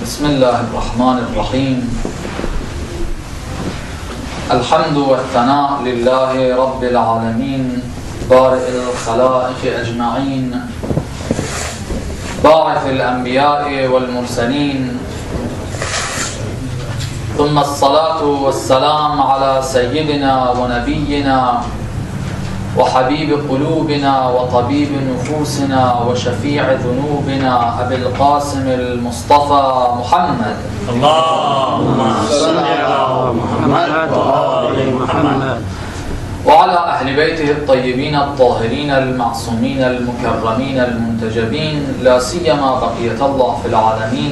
بسم الله الرحمن الرحيم. الحمد والثناء لله رب العالمين بارئ الخلائق أجمعين باعث الأنبياء والمرسلين، ثم الصلاة والسلام على سيدنا ونبينا وحبيب قلوبنا وطبيب نفوسنا وشفيع ذنوبنا أبي القاسم المصطفى محمد. اللهم صل على محمد وآل محمد وعلى أهل بيته الطيبين الطاهرين المعصومين المكرمين المنتجبين، لا سيما بقية الله في العالمين،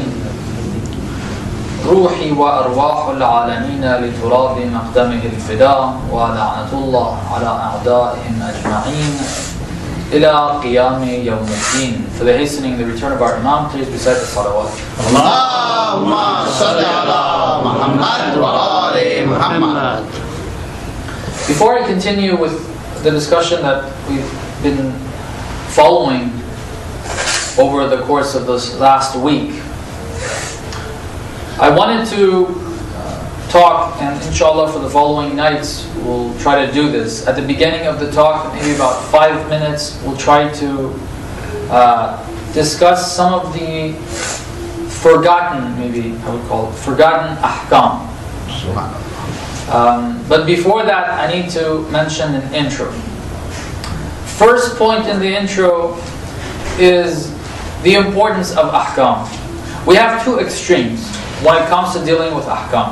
روحي وأرواح العالمين لتراب مقدمه الفداء، ولعنة الله على أعدائهم أجمعين إلى قيام يوم الدين. For the hastening the return of our Imam, please recite the salawat. اللهم صل على محمد وآل محمد. Before I continue with the discussion that we've been following over the course of this last week, I wanted to talk, and inshallah for the following nights we'll try to do this. At the beginning of the talk, maybe about 5 minutes, we'll try to discuss some of the forgotten, maybe I would call it, forgotten ahkam. But before that, I need to mention an intro. First point in the intro is the importance of ahkam. We have two extremes when it comes to dealing with ahkam.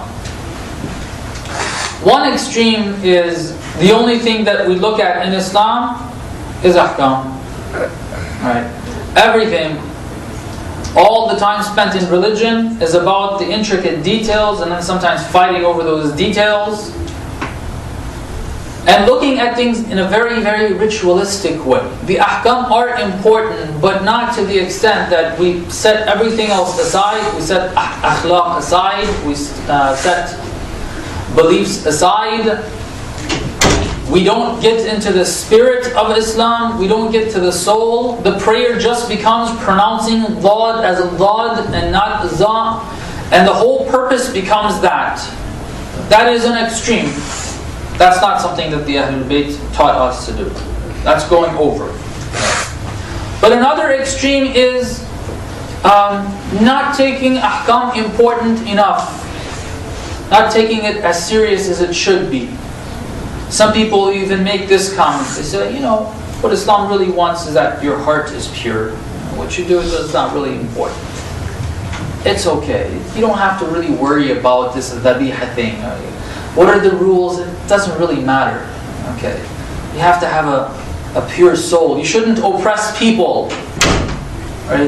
One extreme is the only thing that we look at in Islam is ahkam. Right? Everything, all the time spent in religion is about the intricate details, and then sometimes fighting over those details, and looking at things in a very, very ritualistic way. The ahkam are important, but not to the extent that we set everything else aside. We set akhlaq aside, we set beliefs aside. We don't get into the spirit of Islam, we don't get to the soul. The prayer just becomes pronouncing Dad as a Dad and not Za, and the whole purpose becomes that. That is an extreme. That's not something that the Ahlul Bayt taught us to do. That's going over. But another extreme is not taking ahkam important enough. Not taking it as serious as it should be. Some people even make this comment. They say, what Islam really wants is that your heart is pure. What you do is not really important. It's okay. You don't have to really worry about this dhabiha thing. What are the rules? It doesn't really matter. Okay, you have to have a pure soul. You shouldn't oppress people. Right?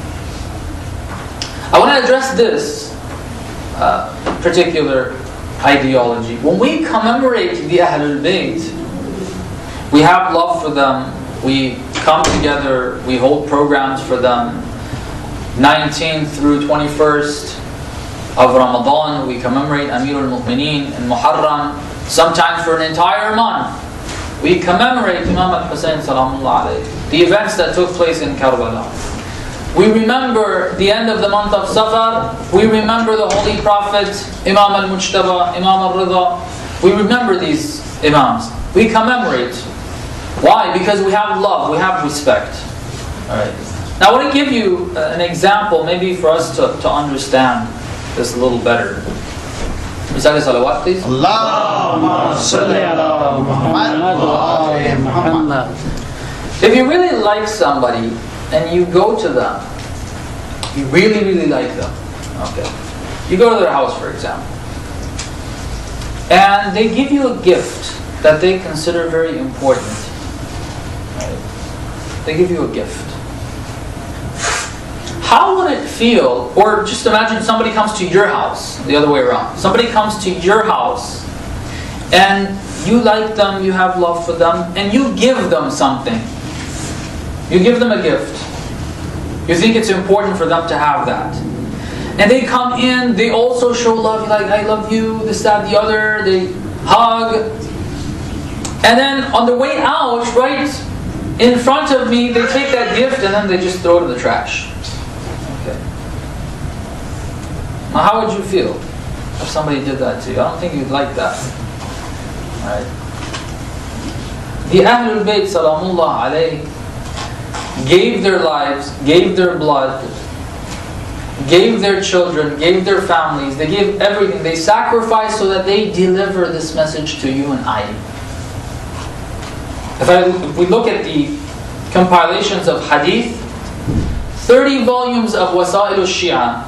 I want to address this particular ideology. When we commemorate the Ahlul Bayt, we have love for them. We come together. We hold programs for them. 19th through 21st. Of Ramadan, we commemorate Amir al-Mu'mineen in Muharram. Sometimes for an entire month, we commemorate Imam al-Hussein salamullah alayhi, the events that took place in Karbala. We remember the end of the month of Safar. We remember the Holy Prophet, Imam al-Mujtaba, Imam al-Rida. We remember these Imams. We commemorate. Why? Because we have love, we have respect. Alright. Now I want to give you an example, maybe for us to understand this a little better. Recite the salawat, please. اللهم صل على محمد وآل محمد. If you really like somebody and you go to them, you really, really like them. Okay. You go to their house, for example, and they give you a gift that they consider very important. Right? They give you a gift. How would it feel, or just imagine somebody comes to your house, the other way around. Somebody comes to your house, and you like them, you have love for them, and you give them something. You give them a gift. You think it's important for them to have that. And they come in, they also show love, like, I love you, this, that, the other, they hug. And then on the way out, right in front of me, they take that gift and then they just throw it in the trash. Now, how would you feel if somebody did that to you? I don't think you'd like that. Right? The Ahlul Bayt Salamullah alayhi gave their lives, gave their blood, gave their children, gave their families, they gave everything. They sacrificed so that they deliver this message to you and I. If we look at the compilations of hadith, 30 volumes of Wasa'il al-Shia,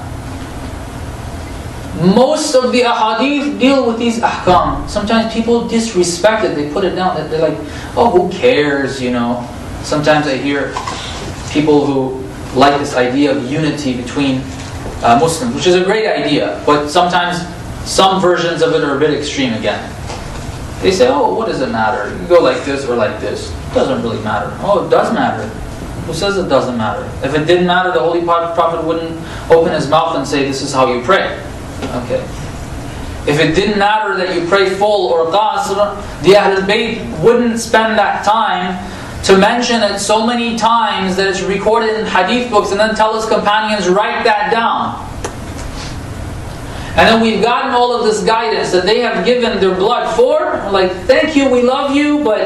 most of the ahadith deal with these ahkam. Sometimes people disrespect it, they put it down, they're like, oh, who cares, you know. Sometimes I hear people who like this idea of unity between Muslims, which is a great idea, but sometimes some versions of it are a bit extreme again. They say, oh, what does it matter? You go like this or like this. It doesn't really matter. Oh, it does matter. Who says it doesn't matter? If it didn't matter, the Holy Prophet wouldn't open his mouth and say, this is how you pray. Okay. If it didn't matter that you pray full or qasr, the Ahlul Bayt wouldn't spend that time to mention it so many times that it's recorded in hadith books and then tell his companions, write that down. And then we've gotten all of this guidance that they have given their blood for. We're like, thank you, we love you, but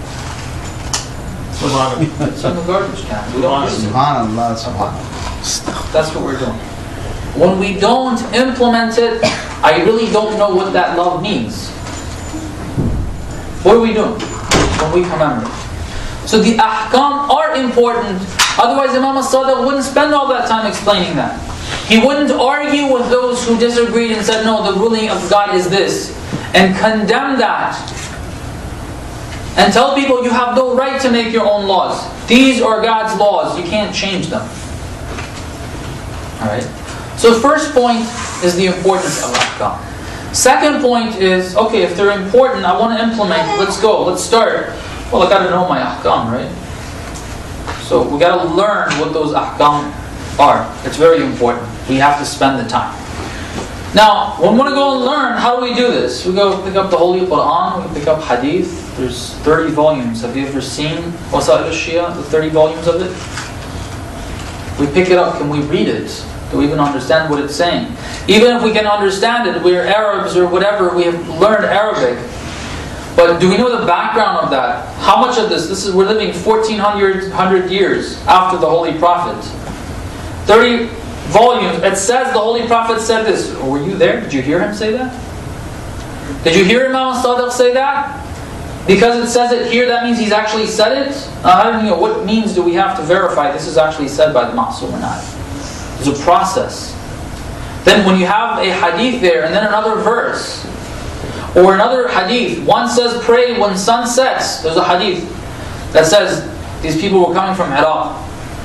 it's in the garbage can. We don't listen. Subhanallah, subhanallah. That's what we're doing. When we don't implement it, I really don't know what that love means. What are we doing when we commemorate? So the ahkam are important. Otherwise Imam al-Sadiq wouldn't spend all that time explaining that. He wouldn't argue with those who disagreed and said, no, the ruling of God is this, and condemn that. And tell people you have no right to make your own laws. These are God's laws. You can't change them. Alright? So the first point is the importance of ahkam. Second point is, okay, if they're important, I want to implement, let's go, let's start. Well, I got to know my ahkam, right? So we got to learn what those ahkam are. It's very important. We have to spend the time. Now, when we want to go and learn, how do we do this? We go pick up the Holy Quran, we pick up hadith. There's 30 volumes. Have you ever seen Wasa'il al-Shia, the 30 volumes of it? We pick it up, can we read it? Do we even understand what it's saying? Even if we can understand it, we're Arabs or whatever, we have learned Arabic. But do we know the background of that? How much of this we're living 1400 years after the Holy Prophet. 30 volumes. It says the Holy Prophet said this. Were you there? Did you hear him say that? Did you hear Imam al-Sadiq say that? Because it says it here, that means he's actually said it? I don't know, what means do we have to verify this is actually said by the Ma'sum or not? There's a process. Then when you have a hadith there and then another verse, or another hadith, one says pray when sun sets. There's a hadith that says these people were coming from Iraq,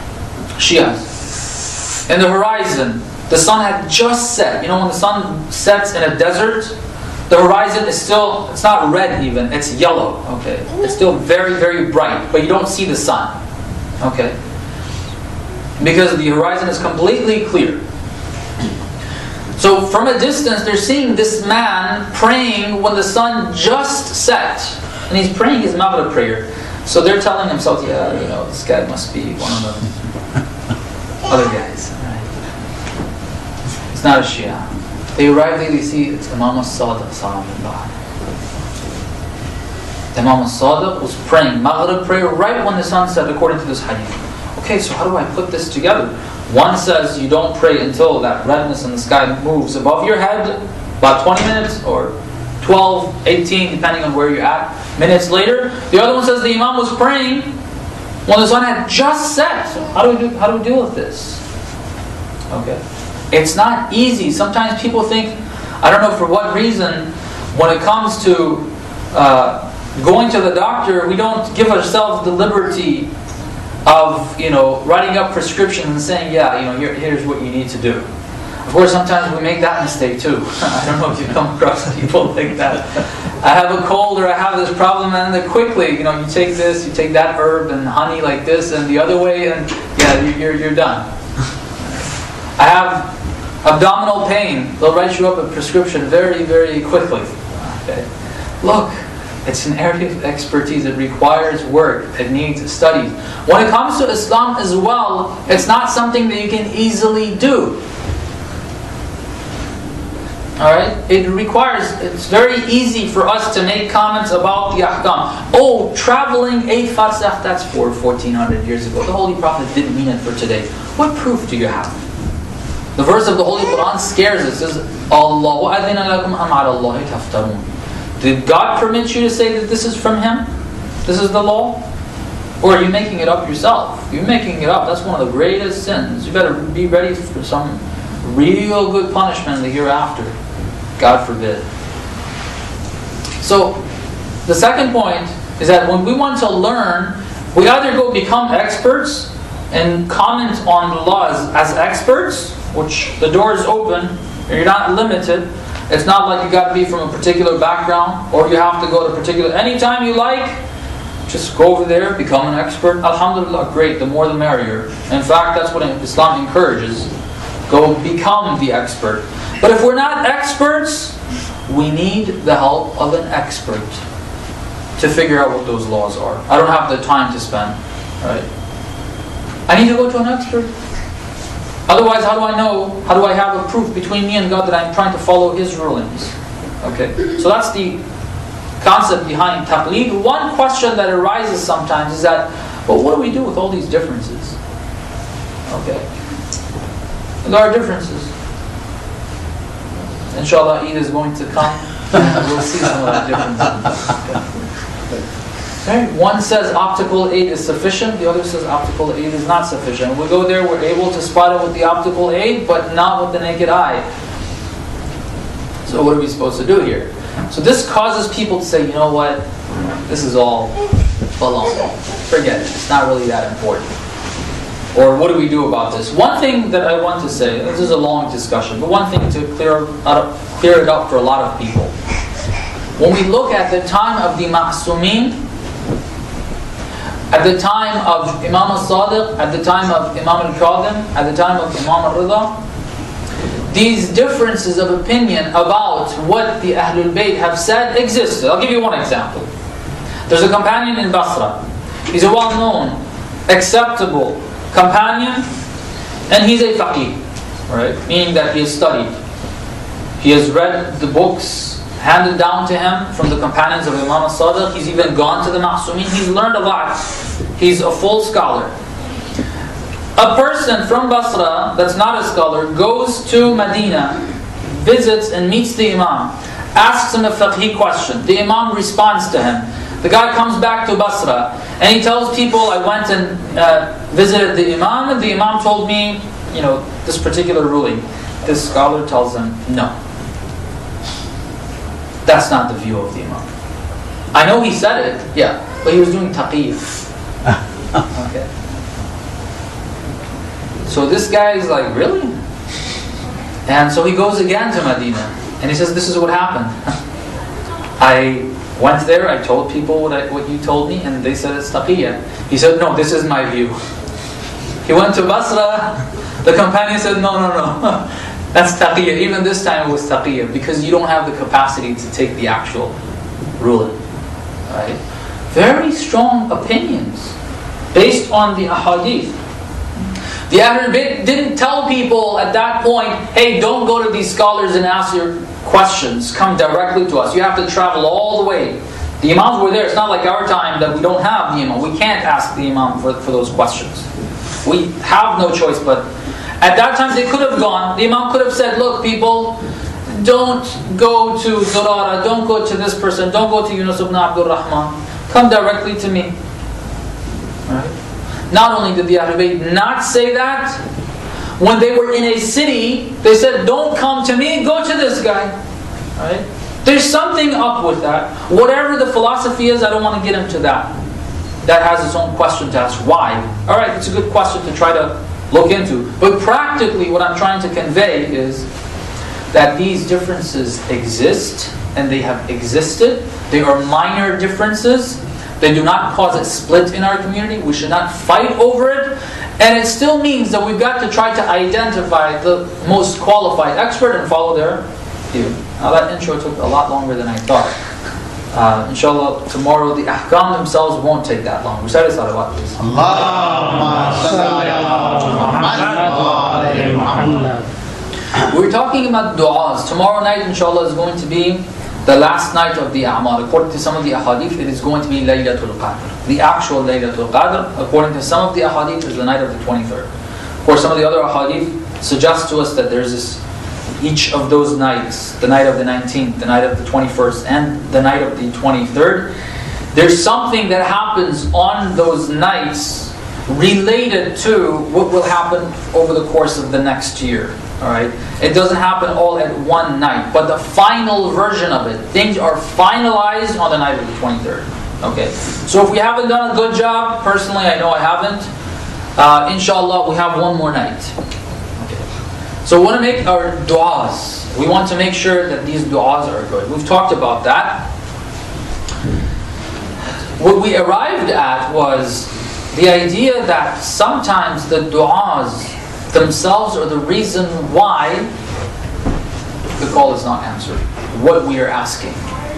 Shias. In the horizon, the sun had just set. You know when the sun sets in a desert, the horizon is still, it's not red even, it's yellow. Okay, it's still very, very bright, but you don't see the sun. Okay, because the horizon is completely clear. So from a distance, they're seeing this man praying when the sun just set. And he's praying his Maghrib prayer. So they're telling themselves, yeah, you know, this guy must be one of the other guys. Right? It's not a Shia. They arrive there, they see it's Imam al-Sadiq Salamullah. Imam al-Sadiq was praying Maghrib prayer right when the sun set, according to this hadith. Okay, so how do I put this together? One says you don't pray until that redness in the sky moves above your head, about 20 minutes or 12, 18, depending on where you're at, minutes later. The other one says the Imam was praying when the sun had just set. So how do we deal with this? Okay, it's not easy. Sometimes people think, I don't know for what reason, when it comes to going to the doctor, we don't give ourselves the liberty of, you know, writing up prescriptions and saying, yeah, you know, here's what you need to do. Of course, sometimes we make that mistake too. I don't know if you've come across people like that. I have a cold or I have this problem, and then quickly, you know, you take this, you take that herb and honey like this and the other way, and yeah, you're done. I have abdominal pain. They'll write you up a prescription very, very quickly. Okay. Look. It's an area of expertise. It requires work. It needs study. When it comes to Islam as well, it's not something that you can easily do. Alright? It's very easy for us to make comments about the ahkam. Oh, traveling 8 farsakh, that's for 1400 years ago. The Holy Prophet didn't mean it for today. What proof do you have? The verse of the Holy Quran scares us. It says, Allahu adhina lakum am ala Allahi taftarun. Did God permit you to say that this is from Him? This is the law? Or are you making it up yourself? You're making it up. That's one of the greatest sins. You better be ready for some real good punishment in the hereafter. God forbid. So, the second point is that when we want to learn, we either go become experts and comment on the laws as experts, which the door is open, and you're not limited. It's not like you got to be from a particular background, or you have to go to particular... Anytime you like, just go over there, become an expert. Alhamdulillah, great, the more the merrier. In fact, that's what Islam encourages. Go become the expert. But if we're not experts, we need the help of an expert to figure out what those laws are. I don't have the time to spend. Right? I need to go to an expert. Otherwise, how do I know? How do I have a proof between me and God that I'm trying to follow His rulings? Okay, so that's the concept behind taqleed. One question that arises sometimes is that, well, what do we do with all these differences? Okay, there are differences. Inshallah, Eid is going to come, and we'll see some of that difference. Okay. One says optical aid is sufficient, the other says optical aid is not sufficient. We go there, we're able to spot it with the optical aid, but not with the naked eye. So what are we supposed to do here? So this causes people to say, you know what, this is all baloney. Forget it, it's not really that important. Or what do we do about this? One thing that I want to say, this is a long discussion, but one thing to clear it up for a lot of people. When we look at the time of the Ma'sumin, at the time of Imam al-Sadiq, at the time of Imam al-Kadhim, at the time of Imam al-Rida, these differences of opinion about what the Ahlul Bayt have said existed. I'll give you one example. There's a companion in Basra. He's a well-known, acceptable companion, and he's a faqih, right? Meaning that he has studied. He has read the books handed down to him from the companions of Imam al-Sadiq. He's even gone to the Ma'sumin. He's learned a lot. He's a full scholar. A person from Basra that's not a scholar goes to Medina, visits and meets the Imam, asks him a fiqhi question. The Imam responds to him. The guy comes back to Basra and he tells people, I went and visited the Imam, and the Imam told me, this particular ruling. This scholar tells him, no. That's not the view of the Imam. I know he said it, yeah, but he was doing taqiyya. Okay. So this guy is like, really? And so he goes again to Medina, and he says, this is what happened. I went there, I told people what you told me, and they said it's taqiyya. He said, no, this is my view. He went to Basra, the companion said, no. That's taqiyya. Even this time it was taqiyya, because you don't have the capacity to take the actual ruling. Right? Very strong opinions based on the ahadith. The Ahlul Bayt didn't tell people at that point, hey, don't go to these scholars and ask your questions. Come directly to us. You have to travel all the way. The Imams were there. It's not like our time that we don't have the Imam. We can't ask the Imam for those questions. We have no choice, but at that time they could have gone. The Imam could have said, look people, don't go to Zurara, don't go to this person, don't go to Yunus ibn Abdul Rahman. Come directly to me. Right? Not only did the Ahlul Bayt not say that, when they were in a city, they said, don't come to me, go to this guy. Right? There's something up with that. Whatever the philosophy is, I don't want to get into that. That has its own question to ask. Why? Alright, it's a good question to try to look into. But practically, what I'm trying to convey is that these differences exist, and they have existed. They are minor differences. They do not cause a split in our community. We should not fight over it. And it still means that we've got to try to identify the most qualified expert and follow their view. Now that intro took a lot longer than I thought. Inshallah, tomorrow the ahkam themselves won't take that long. Recite salawat, please. Allahumma salli ala Muhammad wa ala Muhammad. We're talking about du'as. Tomorrow night, inshallah, is going to be the last night of the A'mal. According to some of the ahadith, it is going to be Laylatul Qadr. The actual Laylatul Qadr, according to some of the ahadith, is the night of the 23rd. Of course, some of the other ahadith suggest to us that there's each of those nights, the night of the 19th, the night of the 21st, and the night of the 23rd, there's something that happens on those nights related to what will happen over the course of the next year. Alright? It doesn't happen all at one night, but the final version of it, things are finalized on the night of the 23rd. Okay? So if we haven't done a good job, personally I know I haven't, inshallah we have one more night. Okay. So we want to make our du'as. We want to make sure that these du'as are good. We've talked about that. What we arrived at was the idea that sometimes the du'as themselves are the reason why the call is not answered, what we are asking.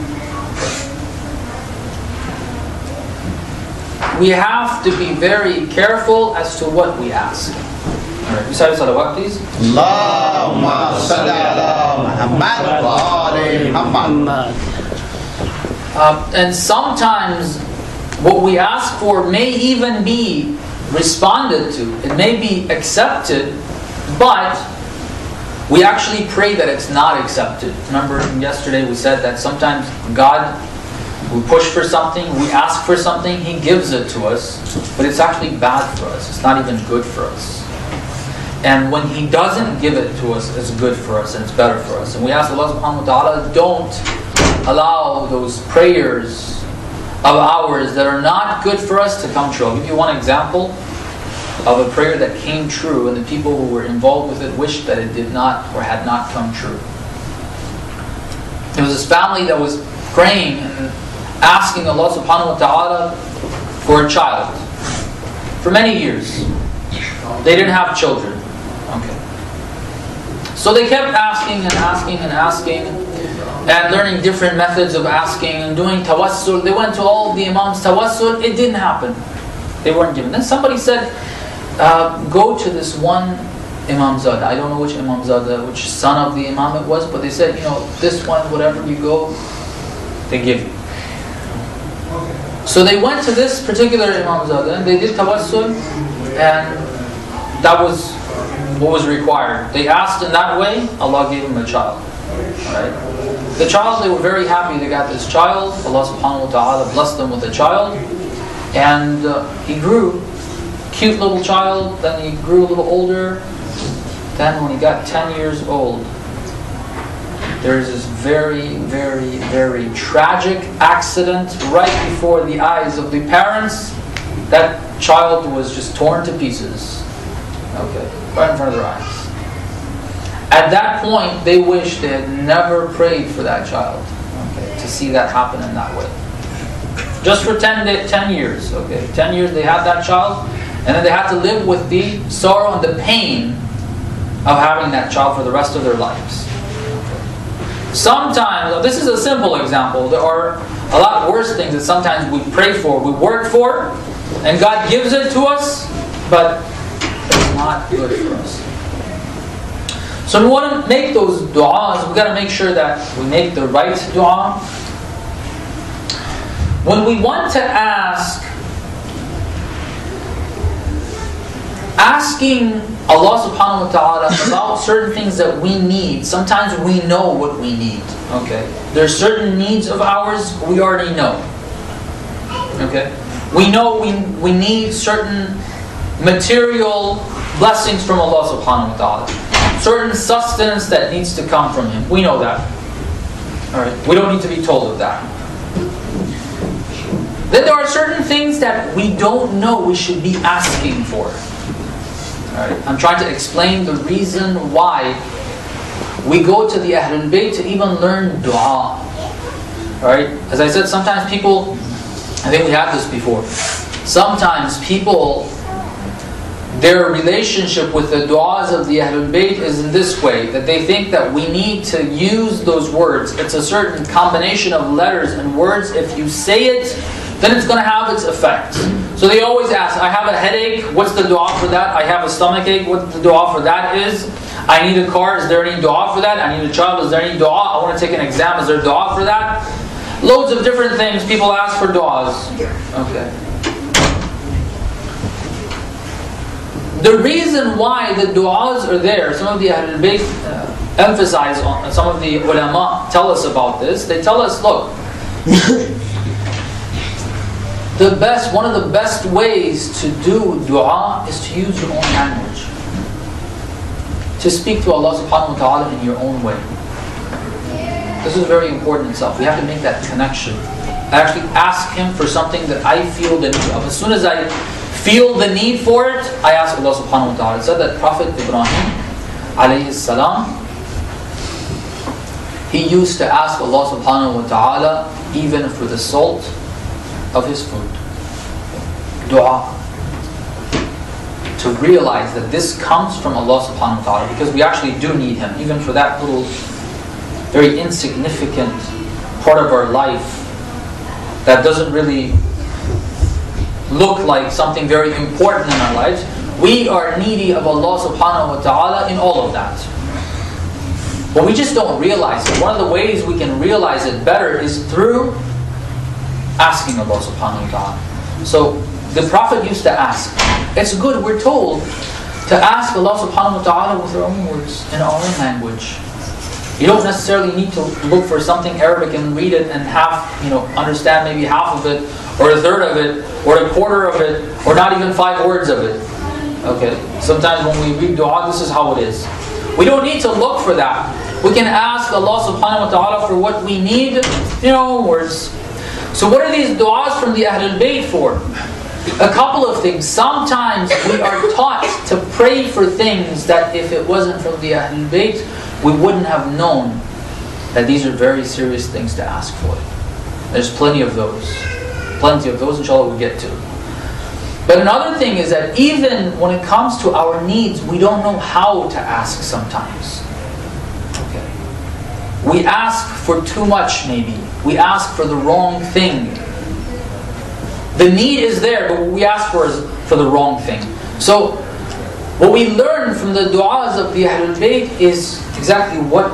We have to be very careful as to what we ask. Alright, recite salawat please. Allahumma salli ala Muhammad wa ali Muhammad. And sometimes what we ask for may even be responded to. It may be accepted, but we actually pray that it's not accepted. Remember yesterday we said that sometimes God, we push for something, we ask for something, He gives it to us, but it's actually bad for us. It's not even good for us. And when He doesn't give it to us, it's good for us and it's better for us. And we ask Allah subhanahu wa ta'ala, don't allow those prayers of ours that are not good for us to come true. I'll give you one example of a prayer that came true and the people who were involved with it wished that it did not or had not come true. There was this family that was praying and asking Allah subhanahu wa ta'ala for a child for many years. They didn't have children. Okay. So they kept asking and asking and asking and learning different methods of asking and doing tawassul. They went to all the imams tawassul. It didn't happen. They weren't given. Then somebody said, go to this one Imam Zada. I don't know which Imam Zada, which son of the Imam it was, but they said, this one, whatever you go, they give you. So they went to this particular Imam Zada and they did tawassul, and that was what was required. They asked in that way, Allah gave them a child. Right? The child, they were very happy they got this child. Allah subhanahu wa ta'ala blessed them with a child. And he grew. Cute little child. Then he grew a little older. Then when he got 10 years old, there's this very, very, very tragic accident right before the eyes of the parents. That child was just torn to pieces. Okay, right in front of their eyes. At that point, they wished they had never prayed for that child. Okay, to see that happen in that way. Just for 10 years. Okay, 10 years they had that child, and then they had to live with the sorrow and the pain of having that child for the rest of their lives. Sometimes, this is a simple example, there are a lot worse things that sometimes we pray for, we work for, and God gives it to us, but it's not good for us. So we want to make those du'as, we've got to make sure that we make the right du'a. When we want to asking Allah subhanahu wa ta'ala about certain things that we need, sometimes we know what we need. Okay. There's certain needs of ours we already know. Okay. We know we need certain material blessings from Allah subhanahu wa ta'ala. Certain sustenance that needs to come from Him. We know that. Alright. We don't need to be told of that. Then there are certain things that we don't know we should be asking for. Alright. I'm trying to explain the reason why we go to the Ahlul Bayt to even learn dua. Alright. As I said, sometimes people, I think we had this before, sometimes people, their relationship with the du'as of the Ahlul Bayt is in this way, that they think that we need to use those words. It's a certain combination of letters and words. If you say it, then it's going to have its effect. So they always ask, I have a headache, what's the dua for that? I have a stomach ache, what the dua for that is? I need a car, is there any dua for that? I need a child, is there any dua? I want to take an exam, is there dua for that? Loads of different things, people ask for duas. Okay. The reason why the duas are there, some of the Ahlul Bayt emphasize on, some of the ulama tell us about this. They tell us, look, one of the best ways to do dua is to use your own language. To speak to Allah subhanahu wa ta'ala in your own way. This is very important itself. We have to make that connection. I actually ask Him for something that I feel the need of. As soon as I feel the need for it, I ask Allah subhanahu wa ta'ala. It said that Prophet Ibrahim alayhi salam, he used to ask Allah subhanahu wa ta'ala even for the salt of his food. Dua. To realize that this comes from Allah subhanahu wa ta'ala, because we actually do need Him, even for that little, very insignificant part of our life that doesn't really look like something very important in our lives. We are needy of Allah subhanahu wa ta'ala in all of that. But we just don't realize it. One of the ways we can realize it better is through asking Allah subhanahu wa ta'ala. So the Prophet used to ask. It's good, we're told, to ask Allah subhanahu wa ta'ala with our own words, in our own language. You don't necessarily need to look for something Arabic and read it and understand maybe half of it, or a third of it, or a quarter of it, or not even 5 words of it. Okay? Sometimes when we read dua, this is how it is. We don't need to look for that. We can ask Allah subhanahu wa ta'ala for what we need in our own words. So what are these du'as from the Ahlul Bayt for? A couple of things. Sometimes we are taught to pray for things that if it wasn't from the Ahlul Bayt, we wouldn't have known that these are very serious things to ask for. There's plenty of those. Plenty of those, inshallah, we'll get to. But another thing is that even when it comes to our needs, we don't know how to ask sometimes. Okay. We ask for too much, maybe. We ask for the wrong thing. The need is there, but what we ask for is for the wrong thing. So, what we learn from the du'as of the Ahlul Bayt is exactly what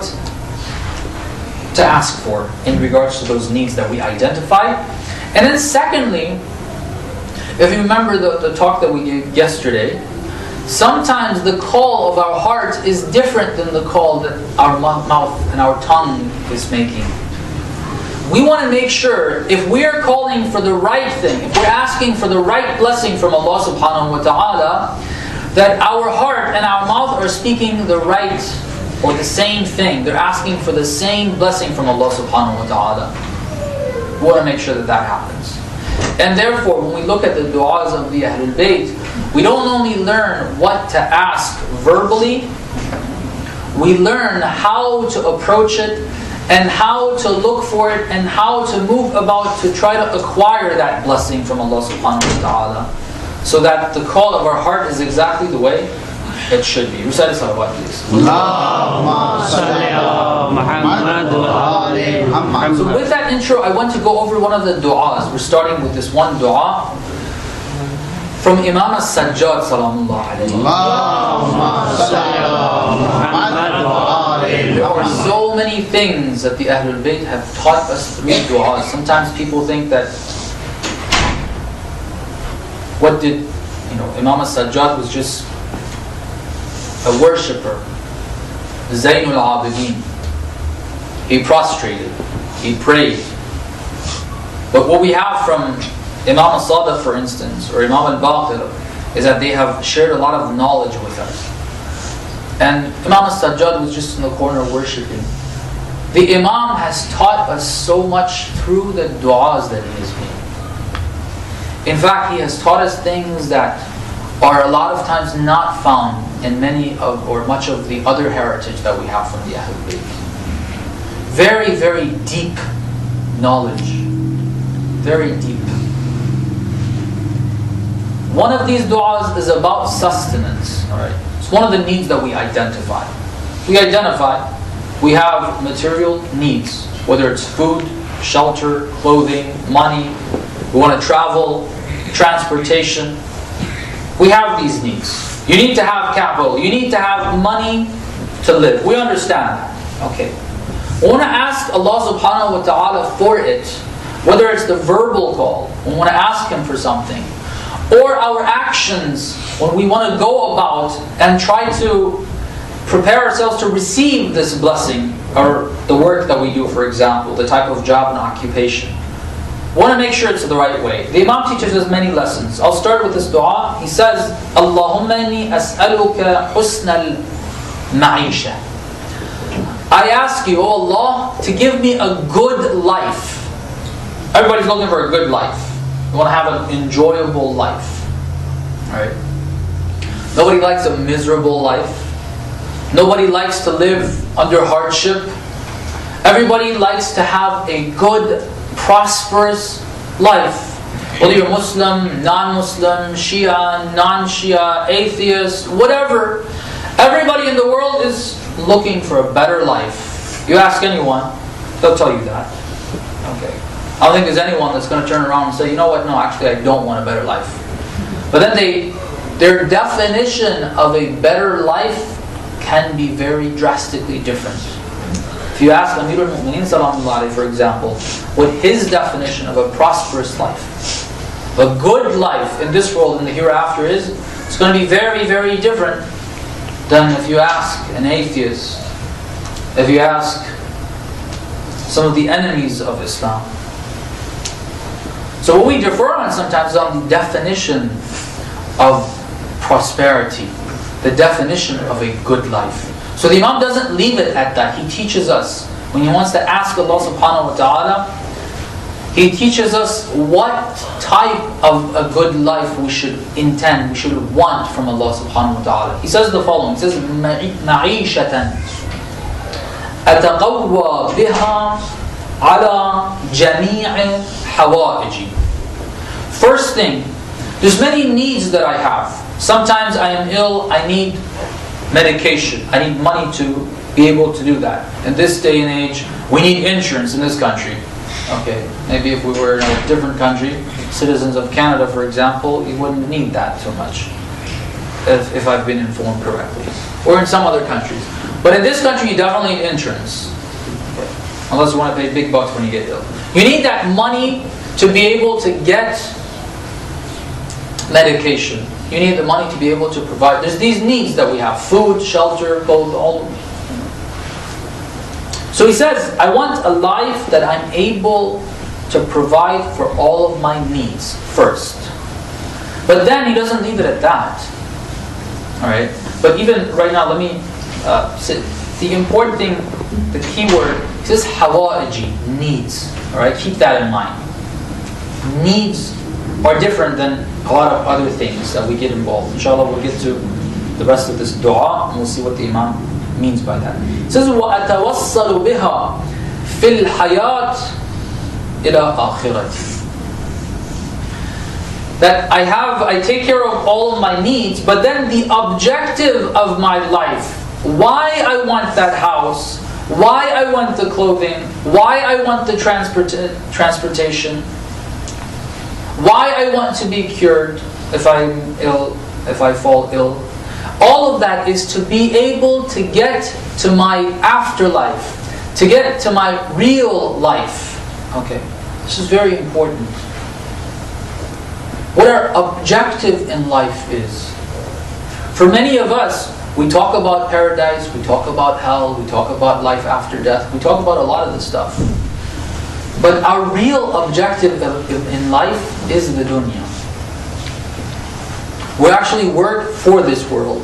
to ask for in regards to those needs that we identify. And then secondly, if you remember the talk that we gave yesterday, sometimes the call of our heart is different than the call that our mouth and our tongue is making. We want to make sure, if we are calling for the right thing, if we're asking for the right blessing from Allah subhanahu wa ta'ala, that our heart and our mouth are speaking the right or the same thing. They're asking for the same blessing from Allah subhanahu wa ta'ala. We want to make sure that that happens. And therefore, when we look at the du'as of the Ahlul Bayt, we don't only learn what to ask verbally, we learn how to approach it, and how to look for it, and how to move about to try to acquire that blessing from Allah subhanahu wa ta'ala. So that the call of our heart is exactly the way it should be. Recite a salawat, please. So with that intro, I want to go over one of the du'as. We're starting with this one du'a from Imam As-Sajjad salamullah alayhi. There are so many things that the Ahlul Bayt have taught us through du'as. Sometimes people think that what did Imam As-Sajjad was just a worshipper, Zaynul Abidin. He prostrated, he prayed. But what we have from Imam As-Sadiq, for instance, or Imam Al-Baqir, is that they have shared a lot of knowledge with us. And Imam As-Sajjad was just in the corner worshipping. The Imam has taught us so much through the du'as that he has made. In fact, he has taught us things that are a lot of times not found in many of or much of the other heritage that we have from the Ahlul Bayt. Very, very deep knowledge. Very deep. One of these du'as is about sustenance. All right. It's one of the needs that we identify. We have material needs, whether it's food, shelter, clothing, money. We want to travel, transportation. We have these needs. You need to have capital. You need to have money to live. We understand that. Okay. We want to ask Allah subhanahu wa ta'ala for it, whether it's the verbal call, we want to ask Him for something, or our actions when we want to go about and try to prepare ourselves to receive this blessing, or the work that we do, for example, the type of job and occupation. We want to make sure it's the right way. The Imam teaches us many lessons. I'll start with this dua. He says, Allahumma inni as'aluka husnal ma'isha. I ask you, O Allah, to give me a good life. Everybody's looking for a good life. You want to have an enjoyable life. Right? Nobody likes a miserable life. Nobody likes to live under hardship. Everybody likes to have a good, prosperous life. Whether you're Muslim, non-Muslim, Shia, non-Shia, atheist, whatever. Everybody in the world is looking for a better life. You ask anyone, they'll tell you that. Okay. I don't think there's anyone that's going to turn around and say, you know what, no, actually I don't want a better life. But then their definition of a better life can be very drastically different. If you ask Amir al-Mu'mineen Sallallahu Alaihi, for example, what his definition of a prosperous life, a good life in this world and the hereafter is, it's going to be very, very different than if you ask an atheist, if you ask some of the enemies of Islam. So what we differ on sometimes is on the definition of prosperity, the definition of a good life. So the Imam doesn't leave it at that. He teaches us, when he wants to ask Allah subhanahu wa ta'ala, He teaches us what type of a good life we should intend, we should want from Allah subhanahu wa ta'ala. He says the following, he says, مَعِيشَةً أَتَقَوَّى بِهَا عَلَى جَمِيعِ حَوَائِجِ. First thing, there's many needs that I have. Sometimes I am ill, I need medication. I need money to be able to do that. In this day and age, we need insurance in this country. Okay, maybe if we were in a different country, citizens of Canada, for example, you wouldn't need that so much, if I've been informed correctly. Or in some other countries. But in this country, you definitely need insurance. Okay. Unless you want to pay big bucks when you get ill. You need that money to be able to get medication. You need the money to be able to provide. There's these needs that we have. Food, shelter, clothes, all. So he says, I want a life that I'm able to provide for all of my needs first. But then he doesn't leave it at that. Alright? But even right now, let me say, the important thing, the key word, he says hawa'iji, needs. Alright? Keep that in mind. Needs are different than a lot of other things that we get involved. Inshallah, we'll get to the rest of this dua and we'll see what the Imam means by that. It says, وَأَتَوَصَّلُ بِهَا فِي الْحَيَاةِ إِلَىٰ آخِرَةِ. That I take care of all of my needs, but then the objective of my life, why I want that house, why I want the clothing, why I want the transportation, why I want to be cured if I'm ill, if I fall ill. All of that is to be able to get to my afterlife, to get to my real life. Okay, this is very important. What our objective in life is. For many of us, we talk about paradise, we talk about hell, we talk about life after death, we talk about a lot of this stuff. But our real objective in life is the dunya. We actually work for this world.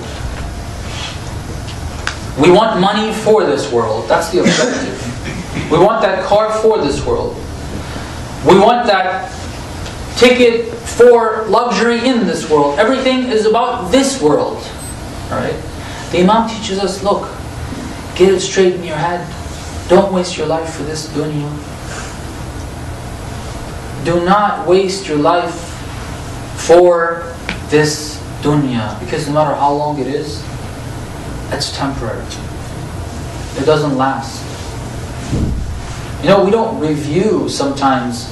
We want money for this world. That's the objective. We want that car for this world. We want that ticket for luxury in this world. Everything is about this world. Alright? The Imam teaches us, look, get it straight in your head. Don't waste your life for this dunya. Do not waste your life for this dunya, because no matter how long it is, it's temporary. It doesn't last. You know, we don't review sometimes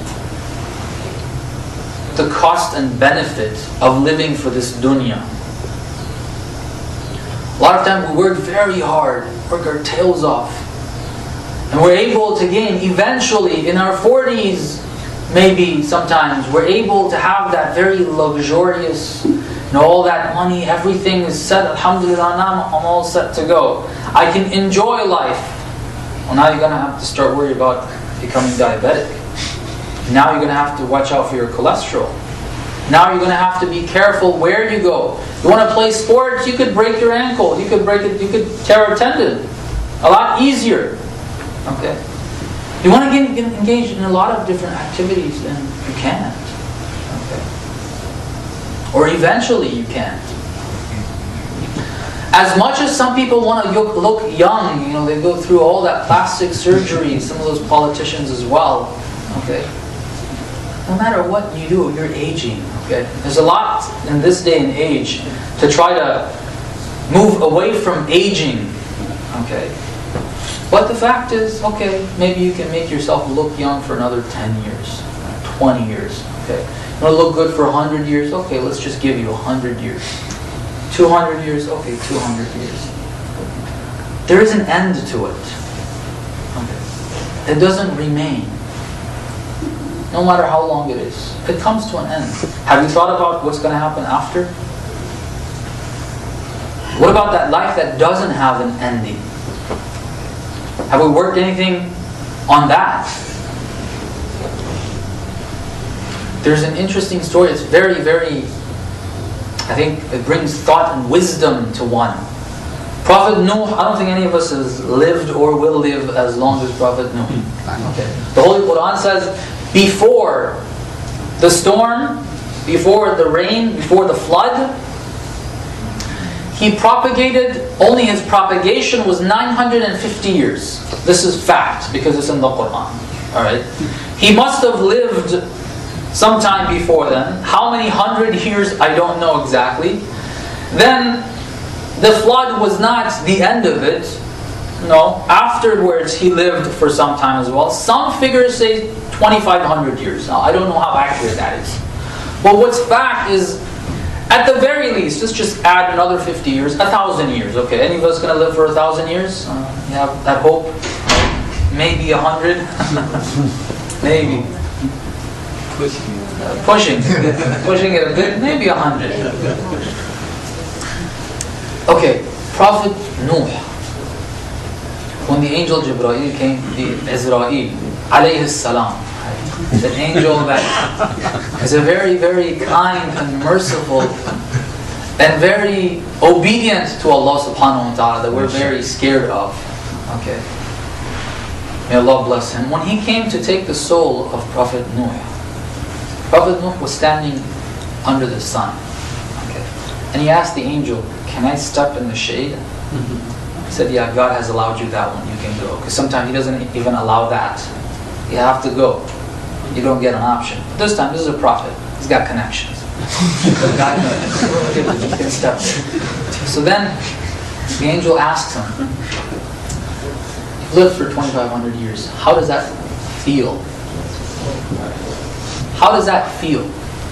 the cost and benefit of living for this dunya. A lot of times we work very hard, work our tails off. And we're able to gain, eventually, in our 40s, maybe sometimes, we're able to have that very luxurious, all that money, everything is set, alhamdulillah, I'm all set to go. I can enjoy life. Well, now you're going to have to start worrying about becoming diabetic. Now you're going to have to watch out for your cholesterol. Now you're going to have to be careful where you go. You want to play sports, you could break your ankle, you could break it, you could tear a tendon. A lot easier. Okay. You want to get engaged in a lot of different activities, and you can't. Okay. Or eventually you can't. As much as some people want to look young, they go through all that plastic surgery, some of those politicians as well. Okay. No matter what you do, you're aging. Okay. There's a lot in this day and age to try to move away from aging. Okay. But the fact is, okay, maybe you can make yourself look young for another 10 years, 20 years, okay? You want to look good for 100 years? Okay, let's just give you 100 years. 200 years? Okay, 200 years. There is an end to it. Okay. It doesn't remain. No matter how long it is. It comes to an end. Have you thought about what's going to happen after? What about that life that doesn't have an ending? Have we worked anything on that? There's an interesting story. It's very, very, I think it brings thought and wisdom to one. Prophet Nuh, I don't think any of us has lived or will live as long as Prophet Nuh. Okay. The Holy Quran says, before the storm, before the rain, before the flood, he propagated, only his propagation was 950 years. This is fact, because it's in the Quran. Alright? He must have lived sometime before then. How many hundred years, I don't know exactly. Then, the flood was not the end of it. No. Afterwards, he lived for some time as well. Some figures say 2,500 years. Now, I don't know how accurate that is. But what's fact is, at the very least, let's just add another 50 years, 1,000 years. Okay, any of us going to live for 1,000 years? You have that hope? Maybe 100? Maybe. Pushing it a bit, maybe 100. Okay, Prophet Nuh. When the angel Jibreel came, Israel, alayhi salam, the angel that is a very, very kind and merciful and very obedient to Allah subhanahu wa ta'ala, that we're very scared of. Okay. May Allah bless him. When he came to take the soul of Prophet Nuh was standing under the sun. Okay. And he asked the angel, can I step in the shade? He said, yeah, God has allowed you that one, you can go. Because sometimes he doesn't even allow that. You have to go. You don't get an option. But this time, this is a prophet. He's got connections. God can step in. So then, the angel asks him, you've lived for 2,500 years. How does that feel? How does that feel?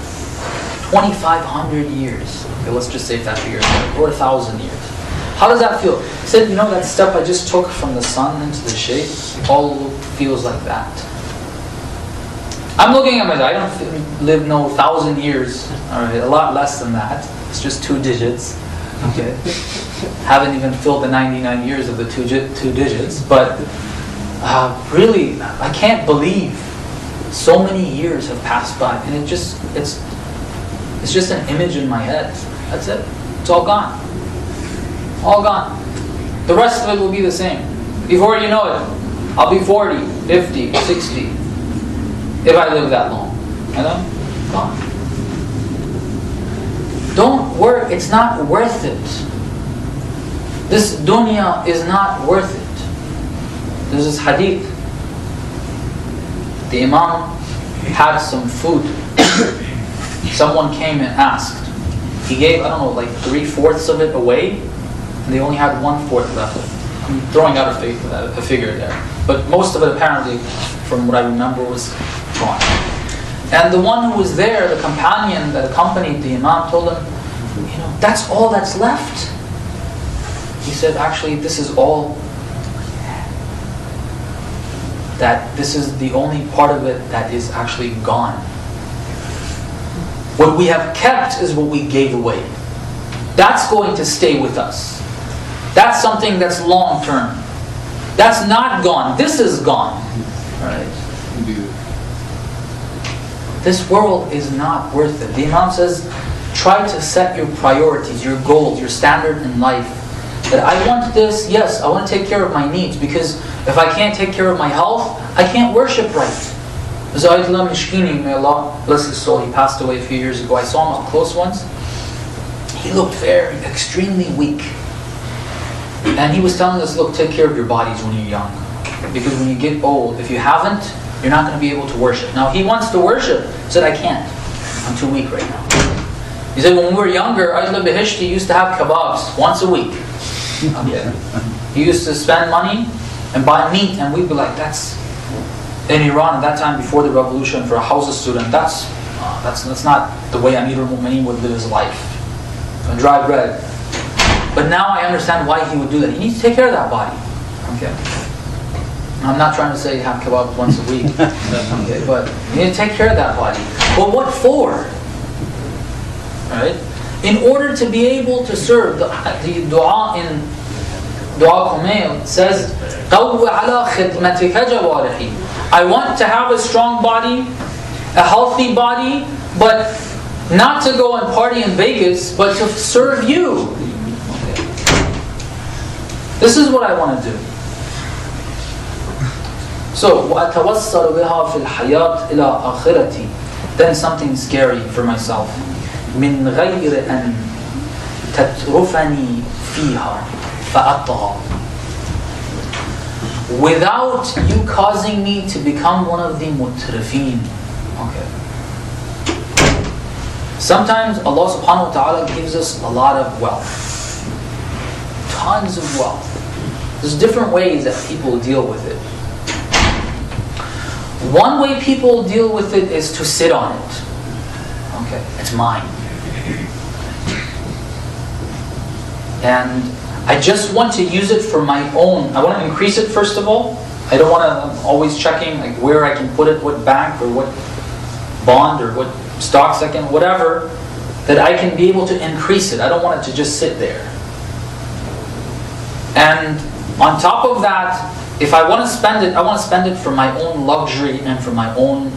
2,500 years. Okay, let's just say that figure, or 1,000 years. How does that feel? He said, that step I just took from the sun into the shade, it all feels like that. I'm looking at my I don't live 1,000 years. All right, a lot less than that. It's just 2 digits. Okay, haven't even filled the 99 years of the two digits. But really, I can't believe so many years have passed by, and it's just an image in my head. That's it. It's all gone. All gone. The rest of it will be the same. Before you know it, I'll be 40, 50, 60. If I live that long. Gone. Don't work. It's not worth it. This dunya is not worth it. There's this hadith. The Imam had some food. Someone came and asked. He gave, 3/4 of it away, and they only had 1/4 left. I'm throwing out a figure there. But most of it apparently, from what I remember, was gone. And the one who was there, the companion that accompanied the Imam, told him, that's all that's left. He said, actually, this is all, that this is the only part of it that is actually gone. What we have kept is what we gave away. That's going to stay with us. That's something that's long term. That's not gone. This is gone. Right? This world is not worth it. The Imam says, try to set your priorities, your goals, your standard in life. That I want this, yes, I want to take care of my needs, because if I can't take care of my health, I can't worship right. Ayatollah Mishkini, may Allah bless his soul, he passed away a few years ago. I saw him up close once. He looked very, extremely weak. And he was telling us, look, take care of your bodies when you're young. Because when you get old, if you haven't, you're not going to be able to worship. Now, he wants to worship. He said, I can't. I'm too weak right now. He said, when we were younger, Ayatollah Bihishti used to have kebabs once a week. Okay. He used to spend money and buy meat, and we'd be like, that's... In Iran, at that time, before the revolution, for a Hausa student, that's not the way Amir al-Mu'mineen would live his life. Dry bread. But now I understand why he would do that. He needs to take care of that body. Okay. I'm not trying to say have kebab once a week. Okay, but you need to take care of that body. But what for? Right? In order to be able to serve, the dua in Dua Kumail says, قَوْوَ عَلَىٰ خِدْمَتِكَ جَوَارِحِ. I want to have a strong body, a healthy body, but not to go and party in Vegas, but to serve you. This is what I want to do. So, وَأَتَوَصَّلُ بِهَا فِي الْحَيَاةِ إِلَىٰ آخِرَتِي. Then something scary for myself. مِنْ غَيْرِ أَنْ تَتْرُفَنِي فِيهَا فَأَطْغَى. Without you causing me to become one of the mutrifeen. Okay. Sometimes Allah subhanahu wa ta'ala gives us a lot of wealth. Tons of wealth. There's different ways that people deal with it. One way people deal with it is to sit on it. Okay, it's mine. And I just want to use it for my own. I want to increase it first of all. I don't want to, I'm always checking like where I can put it, what bank or what bond or what stocks I can, whatever, that I can be able to increase it. I don't want it to just sit there. And on top of that, if I want to spend it, I want to spend it for my own luxury and for my own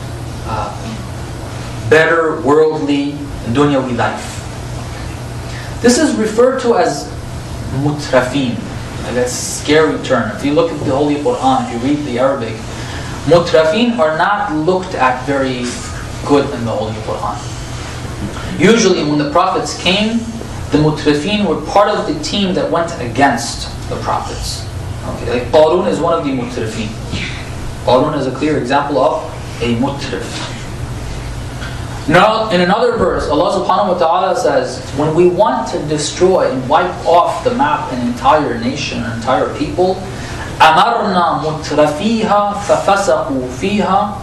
better worldly dunyawi life. This is referred to as mutrafin. That's a scary term. If you look at the Holy Quran, if you read the Arabic, mutrafin are not looked at very good in the Holy Quran. Usually when the prophets came, the mutrafin were part of the team that went against the prophets. Okay, like Qarun is one of the mutrafin. Qarun is a clear example of a mutrif. Now, in another verse, Allah subhanahu wa ta'ala says, when we want to destroy and wipe off the map an entire nation, an entire people, أَمَرْنَا مُتْرَفِيهَا فَفَسَقُوا فِيهَا.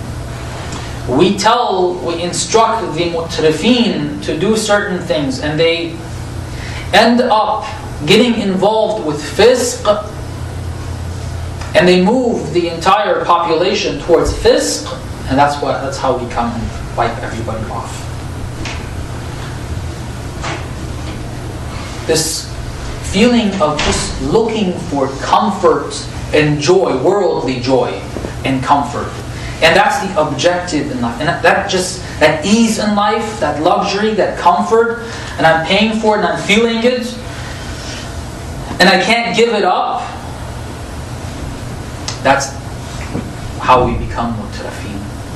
We instruct the mutrifin to do certain things, and they end up getting involved with fisq, and they move the entire population towards fisq, and that's how we come and wipe everybody off. This feeling of just looking for comfort and joy, worldly joy and comfort. And that's the objective in life. And that ease in life, that luxury, that comfort, and I'm paying for it and I'm feeling it, and I can't give it up. That's how we become mutrafin.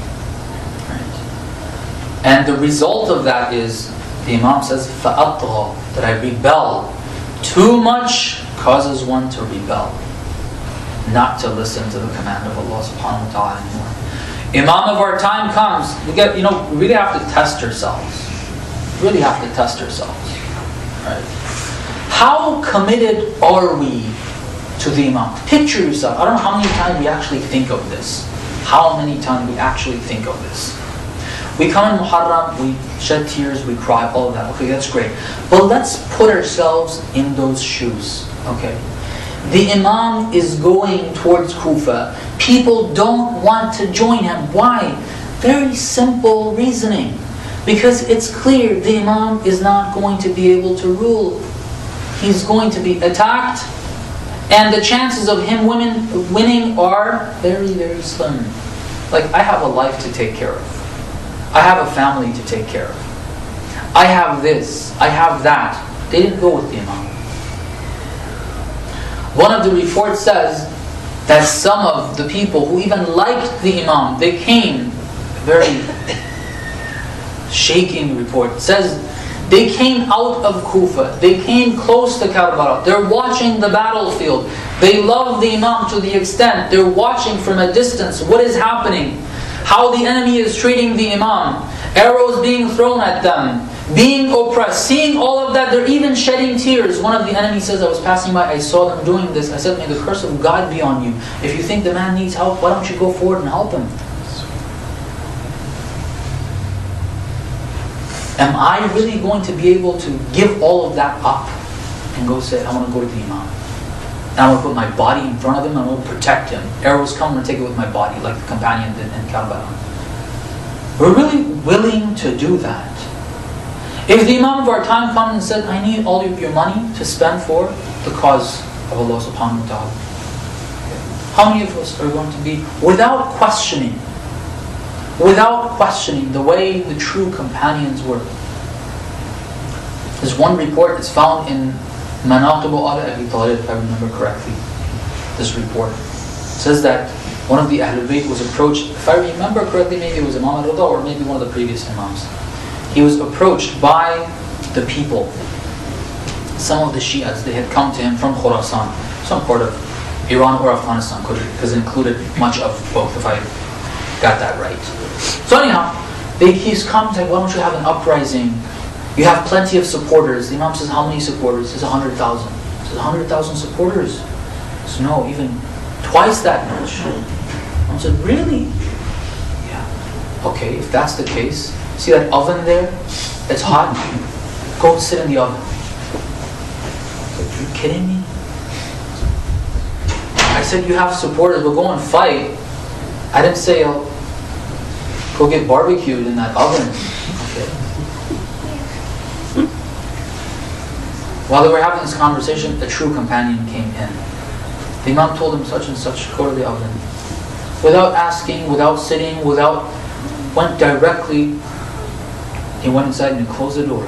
And the result of that is, the Imam says, فَأَطْغَى, that I rebel. Too much causes one to rebel, not to listen to the command of Allah subhanahu wa ta'ala anymore. Imam of our time comes, we really have to test ourselves. Really have to test ourselves. Right? How committed are we to the Imam? Picture yourself. I don't know how many times we actually think of this. How many times we actually think of this. We come in Muharram, we shed tears, we cry, all of that. Okay, that's great. But let's put ourselves in those shoes. Okay. The Imam is going towards Kufa. People don't want to join him. Why? Very simple reasoning. Because it's clear the Imam is not going to be able to rule. He's going to be attacked, and the chances of him winning are very, very slim. Like, I have a life to take care of. I have a family to take care of. I have this, I have that. They didn't go with the Imam. One of the reports says that some of the people who even liked the Imam, they came, very shaking report, it says they came out of Kufa, they came close to Karbala, they're watching the battlefield, they love the Imam to the extent they're watching from a distance what is happening, how the enemy is treating the Imam, arrows being thrown at them, being oppressed, seeing all of that, they're even shedding tears. One of the enemies says, I was passing by, I saw them doing this, I said, may the curse of God be on you. If you think the man needs help, why don't you go forward and help him? Am I really going to be able to give all of that up and go say, I want to go to the Imam? And I want to put my body in front of him and I want to protect him. Arrows come, I'm going to take it with my body, like the companion did in Karbala. We're really willing to do that. If the Imam of our time comes and said, I need all of your money to spend for the cause of Allah subhanahu wa ta'ala, how many of us are going to be, without questioning the way the true companions were? There's one report that's found in Manaqib Abi Talib, if I remember correctly. This report says that one of the Ahlul Bayt was approached, if I remember correctly, maybe it was Imam al-Rida or maybe one of the previous Imams. He was approached by the people. Some of the Shias, they had come to him from Khurasan, some part of Iran or Afghanistan, because it included much of both, if I got that right. So anyhow, he's come and said, why don't you have an uprising? You have plenty of supporters. The Imam says, how many supporters? He says, 100,000. He says, 100,000 supporters? He says, no, even twice that much. I said, really? Yeah. Okay, if that's the case, see that oven there? It's hot. Go and sit in the oven. I said, are you kidding me? I said, you have supporters, but go and fight. I didn't say, oh, go get barbecued in that oven. Okay. While they were having this conversation, a true companion came in. The Imam told him such and such, go to the oven. Without asking, without sitting, went directly. He went inside and closed the door.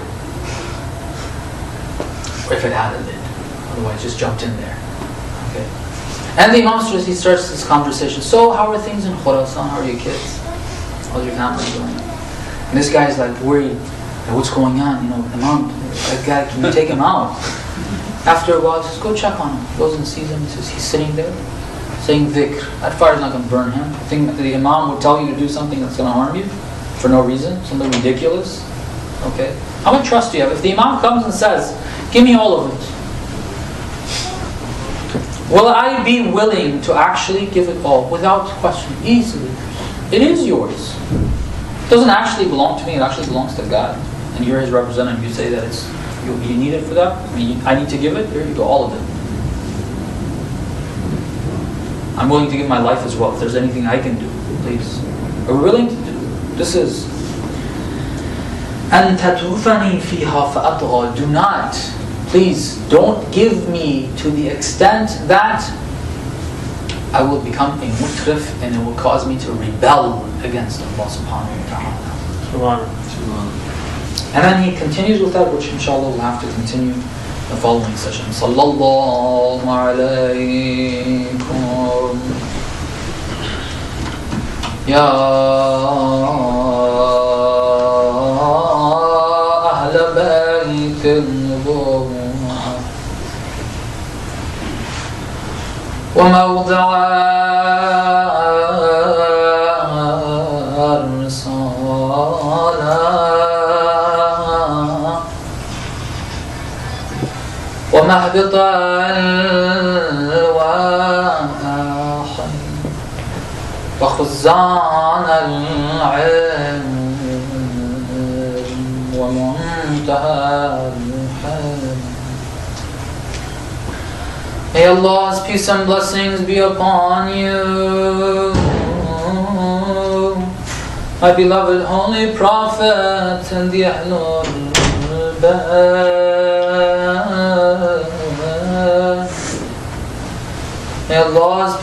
Or if it had a lid. Otherwise, just jumped in there. Okay. And the Imam he starts this conversation. So, how are things in Khurasan? How are your kids? How's your family doing? And this guy's like worried. What's going on? You know, Imam, that guy, can you take him out? After a while, he says, go check on him. Goes and sees him. He says, he's sitting there saying dhikr. That fire's not going to burn him. I think the Imam would tell you to do something that's going to harm you for no reason, something ridiculous. Okay? How much trust do you have? If the Imam comes and says, give me all of it, will I be willing to actually give it all without question? Easily. It is yours. It doesn't actually belong to me, it actually belongs to God. And you're His representative, you say that you need it for that? I need to give it? Here you go, all of it. I'm willing to give my life as well. If there's anything I can do, please. Are we willing to do? This is أَن تَتُوفَنِي فِيهَا فَأَطْغَى. Do not, please, don't give me to the extent that I will become a mutrif and it will cause me to rebel against Allah subhanahu wa ta'ala. And then he continues with that, which inshallah we'll have to continue the following session. Sallallahu alaykum ya ahla bayt al-nubuwwah wa mawda'a ومهبط الواحد وخزان العلم منتهى الحال. May Allah's peace and blessings be upon you, my beloved Holy Prophet, and the Ahlul Bayt. May Allah's